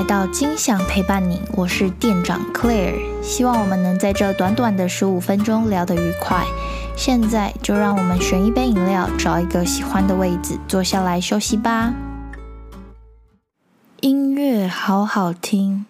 来到金享陪伴你，我是店长 Claire， 希望我们能在这短短的15分钟聊得愉快。现在就让我们选一杯饮料，找一个喜欢的位置坐下来休息吧。音乐好好听。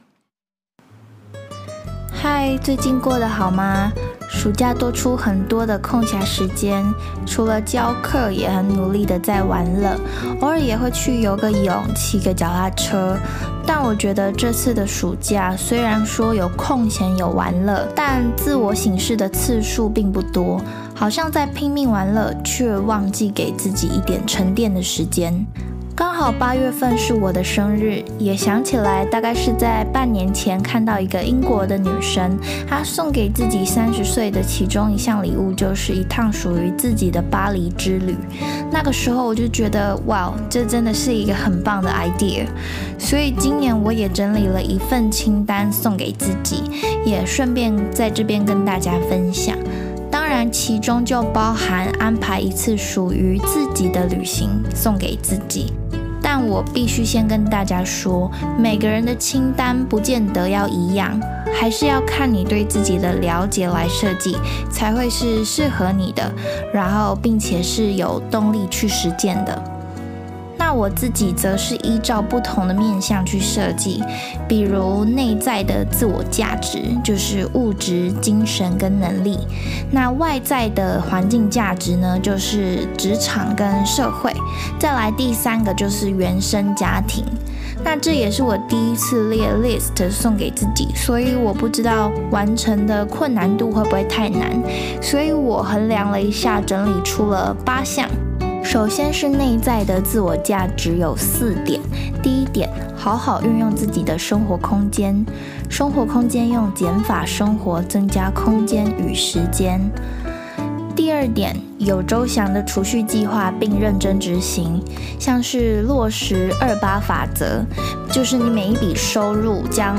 嗨，最近过得好吗？暑假多出很多的空暇时间，除了教课也很努力的在玩乐，偶尔也会去游个泳，骑个脚踏车。但我觉得这次的暑假虽然说有空闲有玩乐，但自我省视的次数并不多，好像在拼命玩乐，却忘记给自己一点沉淀的时间。刚好8月份是我的生日，也想起来大概是在半年前看到一个英国的女生，她送给自己30岁的其中一项礼物就是一趟属于自己的巴黎之旅。那个时候我就觉得哇，这真的是一个很棒的 idea， 所以今年我也整理了一份清单送给自己，也顺便在这边跟大家分享。当然其中就包含安排一次属于自己的旅行送给自己，但我必须先跟大家说，每个人的清单不见得要一样，还是要看你对自己的了解来设计，才会是适合你的，然后并且是有动力去实践的。那我自己则是依照不同的面向去设计，比如内在的自我价值，就是物质、精神跟能力。那外在的环境价值呢，就是职场跟社会。再来第3个就是原生家庭。那这也是我第一次列 list 送给自己，所以我不知道完成的困难度会不会太难，所以我衡量了一下，整理出了8项。首先是内在的自我价值有4点。第1点，好好运用自己的生活空间。生活空间用减法生活，增加空间与时间。第2点，有周详的储蓄计划并认真执行，像是落实28法则，就是你每一笔收入将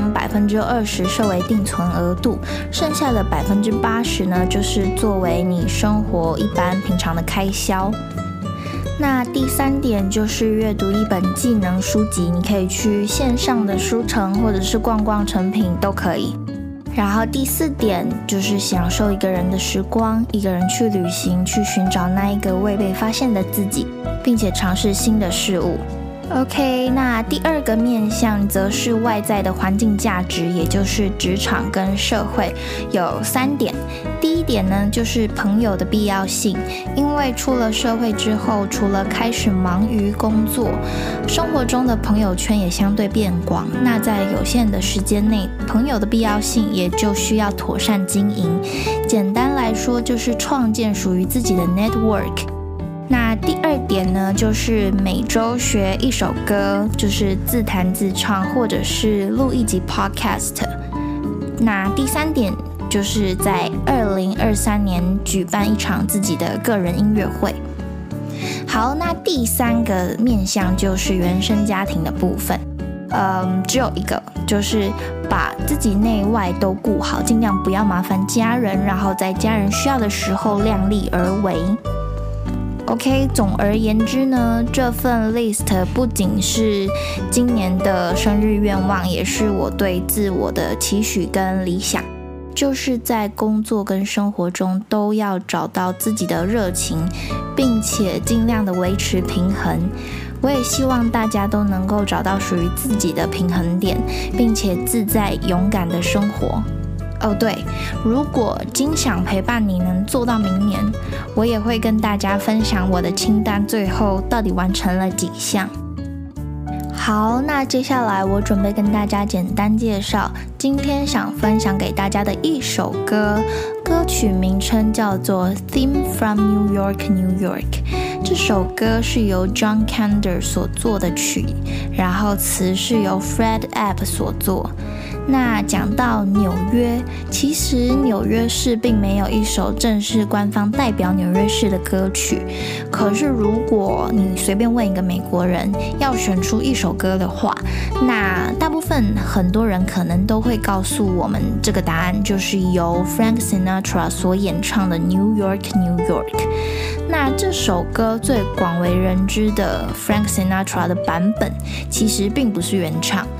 20%设为定存额度，剩下的80%呢，就是作为你生活一般平常的开销。那第3点就是阅读一本技能书籍，你可以去线上的书城或者是逛逛成品都可以。然后第4点就是享受一个人的时光，一个人去旅行，去寻找那一个未被发现的自己，并且尝试新的事物。OK， 那第2个面向则是外在的环境价值，也就是职场跟社会，有3点。第1点呢，就是朋友的必要性，因为出了社会之后，除了开始忙于工作，生活中的朋友圈也相对变广。那在有限的时间内，朋友的必要性也就需要妥善经营。简单来说，就是创建属于自己的 network。那第2点呢，就是每周学一首歌，就是自弹自唱，或者是录一集 podcast。那第3点就是在2023年举办一场自己的个人音乐会。好，那第3个面向就是原生家庭的部分。只有一个，就是把自己内外都顾好，尽量不要麻烦家人，然后在家人需要的时候量力而为。OK， 总而言之呢，这份 list 不仅是今年的生日愿望，也是我对自我的期许跟理想，就是在工作跟生活中都要找到自己的热情，并且尽量的维持平衡。我也希望大家都能够找到属于自己的平衡点，并且自在勇敢的生活。对，如果金享陪伴你能做到明年，我也会跟大家分享我的清单最后到底完成了几项。好，那接下来我准备跟大家简单介绍今天想分享给大家的一首歌，歌曲名称叫做 Theme from New York, New York。这首歌是由 John Kander 所作的曲，然后词是由 Fred App 所作。那讲到纽约，其实纽约市并没有一首正式官方代表纽约市的歌曲，可是如果你随便问一个美国人要选出一首歌的话，那大部分很多人可能都会告诉我们这个答案就是由 Frank Sinatra 所演唱的 New York, New York。那这首歌最广为人知的 Frank Sinatra 的版本其实并不是原唱，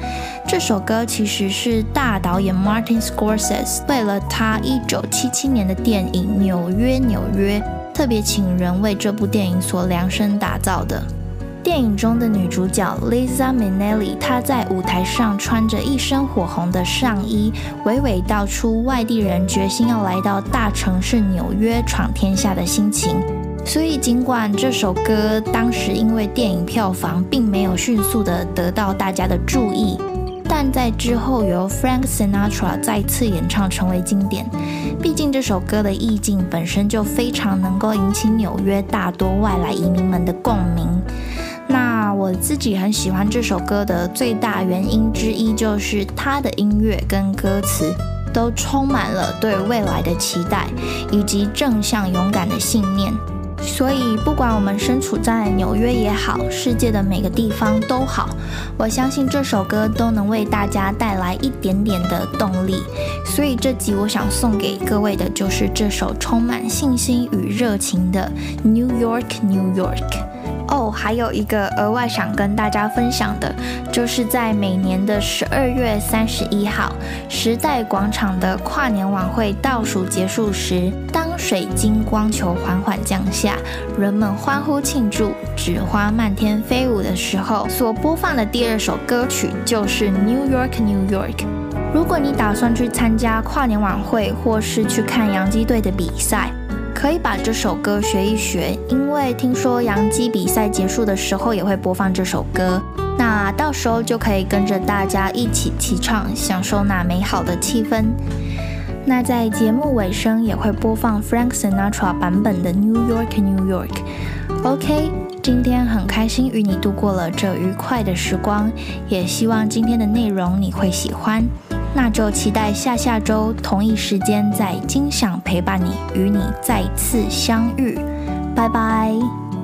这首歌其实是大导演 Martin Scorsese 为了他1977年的电影《纽约纽约》特别请人为这部电影所量身打造的。电影中的女主角 Liza Minnelli， 她在舞台上穿着一身火红的上衣，娓娓道出外地人决心要来到大城市纽约闯天下的心情。所以尽管这首歌当时因为电影票房并没有迅速的得到大家的注意，但在之后由 Frank Sinatra 再次演唱成为经典。毕竟这首歌的意境本身就非常能够引起纽约大多外来移民们的共鸣。那我自己很喜欢这首歌的最大原因之一，就是它的音乐跟歌词都充满了对未来的期待，以及正向勇敢的信念。所以不管我们身处在纽约也好，世界的每个地方都好，我相信这首歌都能为大家带来一点点的动力。所以这集我想送给各位的就是这首充满信心与热情的 New York New York。还有一个额外想跟大家分享的，就是在每年的12月31号，时代广场的跨年晚会倒数结束时，当水晶光球缓缓降下，人们欢呼庆祝，纸花漫天飞舞的时候，所播放的第二首歌曲就是 New York New York。如果你打算去参加跨年晚会，或是去看洋基队的比赛，可以把这首歌学一学，因为听说洋基比赛结束的时候也会播放这首歌，那到时候就可以跟着大家一起齐唱，享受那美好的气氛。那在节目尾声也会播放 Frank Sinatra 版本的 New York New York。OK， 今天很开心与你度过了这愉快的时光，也希望今天的内容你会喜欢。那就期待下周同一时间在金响陪伴你，与你再次相遇。拜拜。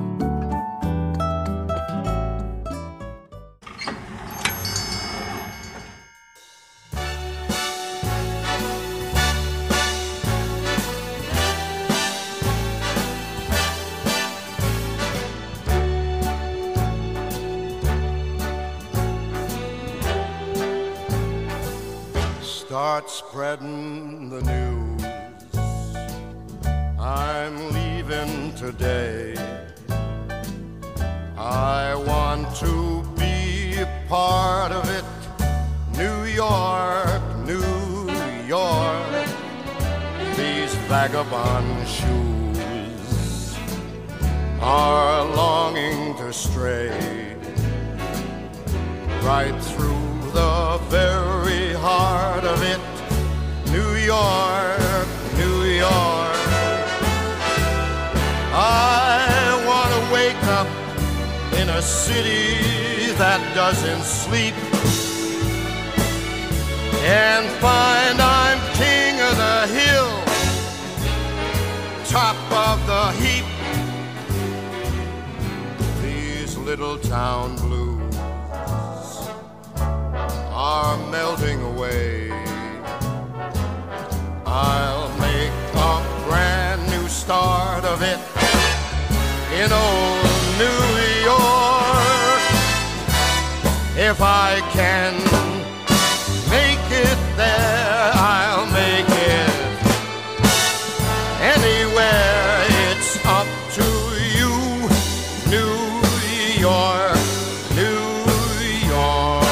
Start spreading the news. I'm leaving today. I want to be a part of it. New York, New York. These vagabond shoes are longing to stray right through the very heart of it. New York, New York. I want to wake up in a city that doesn't sleep and find I'm king of the hill, top of the heap. These little town blues are melting away. I'll make a brand new start of it in old New York. If I can make it there, I'll make it anywhere. It's up to you, New York, New York.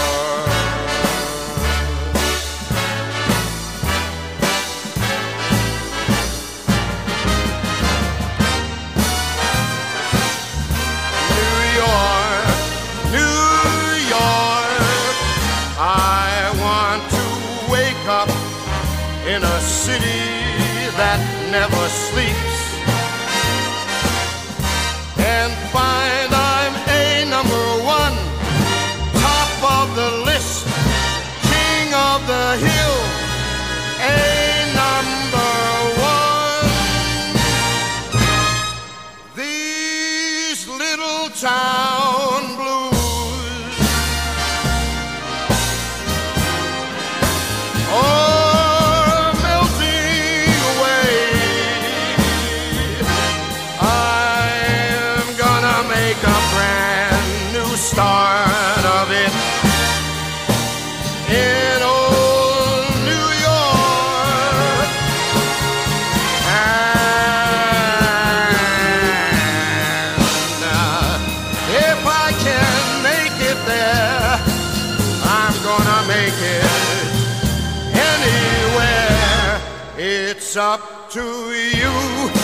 In a city that never sleeps and find I'm a number one, top of the list, king of the hill, a number one. These little town blues start of it It's up to you.